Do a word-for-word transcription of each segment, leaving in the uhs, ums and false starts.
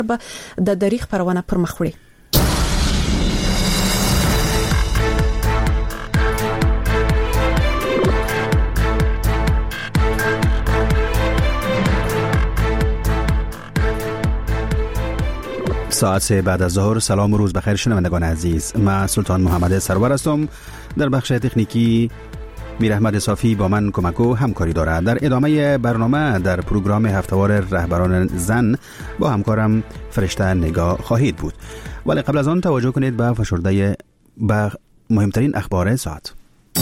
به د دریغ پروانه پر مخ وړي. ساعت سه بعد از ظهر. سلام و روز بخیر شنوندگان عزیز، من سلطان محمد سرور هستم. در بخش تکنیکی میر احمد صافی با من کمک و همکاری دارد. در ادامه برنامه در پروگرام هفته‌وار رهبران زن با همکارم فرشته نگاه خواهید بود، ولی قبل از آن توجه کنید به فشرده به مهمترین اخبار ساعت.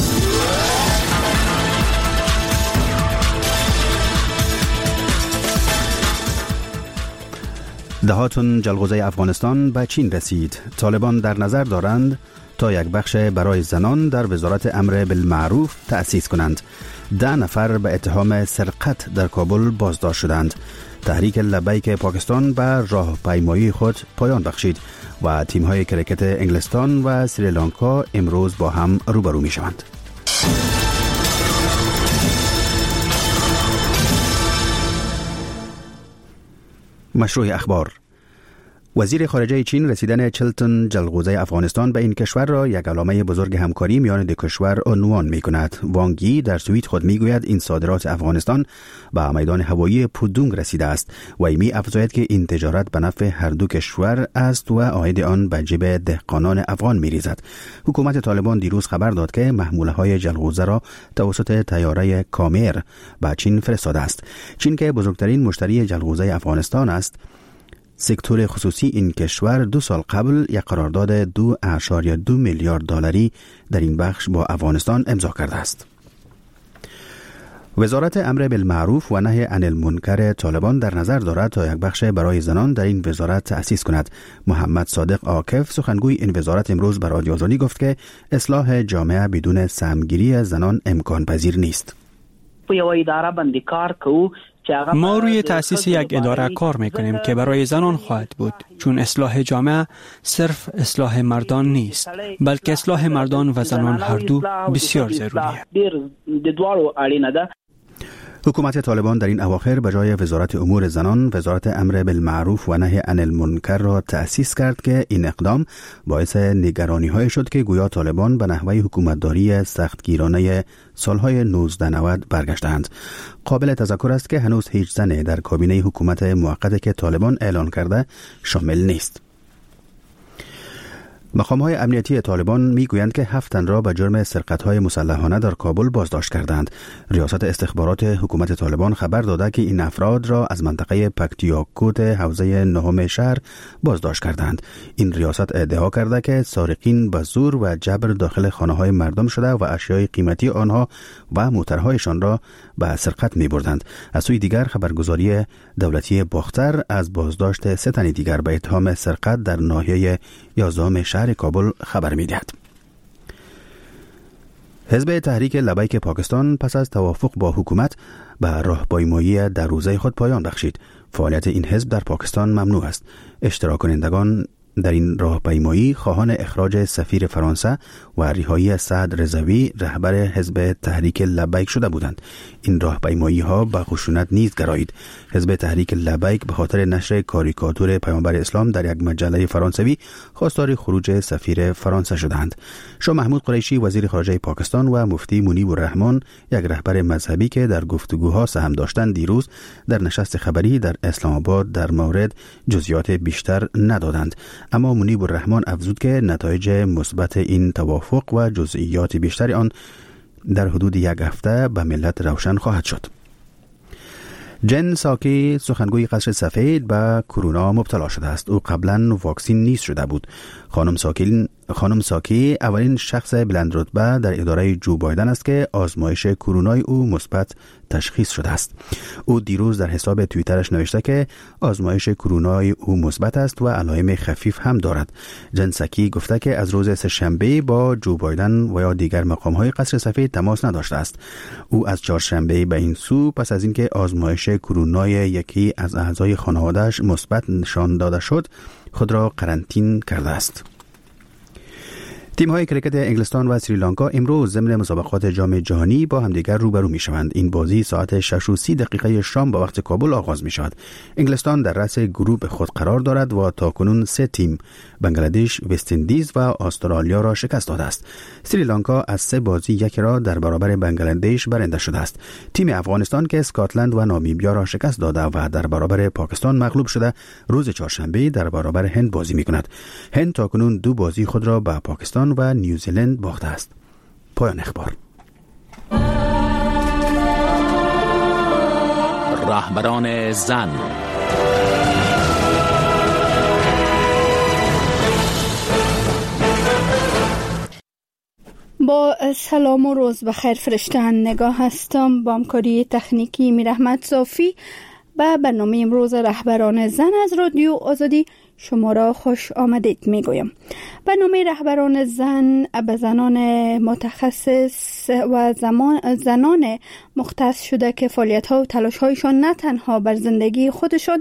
دهاتون جلغوزه افغانستان به چین رسید. طالبان در نظر دارند تا یک بخش برای زنان در وزارت امر بالمعروف تأسیس کنند. ده نفر به اتهام سرقت در کابل بازداشت شدند. تحریک لبیک پاکستان به راهپیمایی خود پایان بخشید و تیم‌های کرکت انگلستان و سریلانکا امروز با هم روبرو می‌شوند. مشروع اخبار. وزیر خارجه چین رسیدن چهل تن جلغوزه افغانستان به این کشور را یک علامه بزرگ همکاری میان دو کشور عنوان می کند. وانگ یی در توییت خود می گوید این صادرات افغانستان به میدان هوایی پودونگ رسیده است و می افزاید که این تجارت به نفع هر دو کشور است و عاید آن به جیب دهقانان افغان می ریزد. حکومت طالبان دیروز خبر داد که محموله های جلغوزه را توسط طیاره کامر به چین فرستاده است. چین که بزرگترین مشتری جلغوزه افغانستان است، سکتور خصوصی این کشور دو سال قبل یک قرارداد دو اشاریه دو میلیارد دلاری در این بخش با افغانستان امضا کرده است. وزارت امر بالمعروف و نهی عن المنکر طالبان در نظر دارد تا یک بخش برای زنان در این وزارت تأسیس کند. محمد صادق عاکف سخنگوی این وزارت امروز به رادیو آزادی گفت که اصلاح جامعه بدون سهمگیری زنان امکان پذیر نیست. ما روی تأسیس یک اداره کار میکنیم که برای زنان خواهد بود، چون اصلاح جامعه صرف اصلاح مردان نیست، بلکه اصلاح مردان و زنان هر دو بسیار ضروریه. حکومت طالبان در این اواخر به جای وزارت امور زنان وزارت امر بالمعروف و نهی عن المنکر را تأسیس کرد که این اقدام باعث نگرانی های شد که گویا طالبان به نحوه حکومتداری سختگیرانه سالهای نوزده نود برگشتند. قابل تذکر است که هنوز هیچ زنی در کابینه حکومت موقت که طالبان اعلان کرده شامل نیست. مقام‌های امنیتی طالبان می‌گویند که هفت تن را به جرم سرقت‌های مسلحانه در کابل بازداشت کردند. ریاست استخبارات حکومت طالبان خبر داده که این افراد را از منطقه پکتیاکوت حوزه نهم شهر بازداشت کردند. این ریاست ادعا کرده که سارقین به زور و جبر داخل خانه‌های مردم شده و اشیای قیمتی آنها و موترهایشان را به سرقت می‌بردند. از سوی دیگر خبرگزاری دولتی باختر از بازداشت سه تن دیگر به اتهام سرقت در ناحیه یازدهم شهر کابل خبر می‌دهد. حزب تحریک لبیک پاکستان پس از توافق با حکومت به راهپیمایی در روزه خود پایان بخشید. فعالیت این حزب در پاکستان ممنوع است. اشتراک کنندگان در این راهپیمایی خواهان اخراج سفیر فرانسه و رهایی سعد رضوی رهبر حزب تحریک لبیک شده بودند. این راهپیمایی ها به خشونت نیز گرایید. حزب تحریک لبیک به خاطر نشر کاریکاتور پیامبر اسلام در یک مجله فرانسوی خواستار خروج سفیر فرانسه شدند. شاه محمود قریشی وزیر خارجه پاکستان و مفتی منیب الرحمن یک رهبر مذهبی که در گفتگوها سهم داشتند دیروز در نشست خبری در اسلام آباد در مورد جزئیات بیشتر ندادند، اما منیب الرحمن افزود که نتایج مثبت این توافق و جزئیات بیشتر آن در حدود یک هفته به ملت روشن خواهد شد. جن ساکی سخنگوی قصر سفید به کرونا مبتلا شده است. او قبلا واکسین نیز شده بود. خانم ساکی خانم ساکی اولین شخص بلند رتبه در اداره جو بایدن است که آزمایش کرونای او مثبت تشخیص شده است. او دیروز در حساب توییترش نوشته که آزمایش کرونای او مثبت است و علائم خفیف هم دارد. جن ساکی گفته که از روز سه‌شنبه با جو بایدن و یا دیگر مقام‌های قصر سفید تماس نداشته است. او از چهارشنبه به این سو پس از اینکه آزمایش کرونای یکی از اعضای خانواده‌اش مثبت نشان داده شد خود را قرنطین کرده است. تیم‌های کرکت انگلستان و سریلانکا امروز ضمن مسابقات جام جهانی با همدیگر روبرو می‌شوند. این بازی ساعت شش و سی دقیقه شام با وقت کابل آغاز می‌شود. انگلستان در رأس گروه خود قرار دارد و تاکنون سه تیم بنگلادش، وست اندیز و استرالیا را شکست داده است. سریلانکا از سه بازی یک را در برابر بنگلادش برنده شده است. تیم افغانستان که اسکاتلند و نامیبیا را شکست داده و در برابر پاکستان مغلوب شده، روز چهارشنبه در برابر هند بازی می‌کند. هند تاکنون دو بازی خود را به پاکستان و نیوزیلند باخته است. پایان اخبار. رهبران زن. با سلام و روز بخیر فرشتن نگاه هستم. با همکاری تکنیکی میرحمت صافی به برنامه امروز رهبران زن از رادیو آزادی شما را خوش آمدید میگویم. برنامه رهبران زن به زنان متخصص و زمان زنان مختص شده که فعالیت‌ها و تلاش‌هایشان نه تنها بر زندگی خودشان